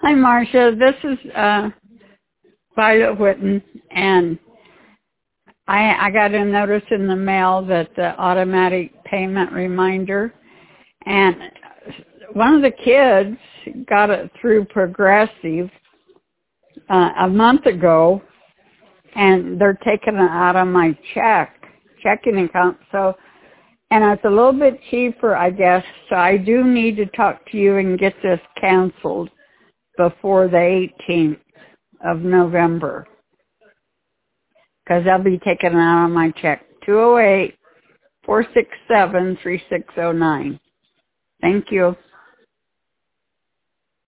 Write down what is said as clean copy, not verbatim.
Hi, Marcia. This is Violet Whitten, and I got a notice in the mail that the automatic payment reminder, and one of the kids got it through Progressive a month ago, and they're taking it out of my checking account. So, and it's a little bit cheaper, I guess. So I do need to talk to you and get this canceled before the 18th of November, because I'll be taking it out on my check. 208-467-3609. Thank you.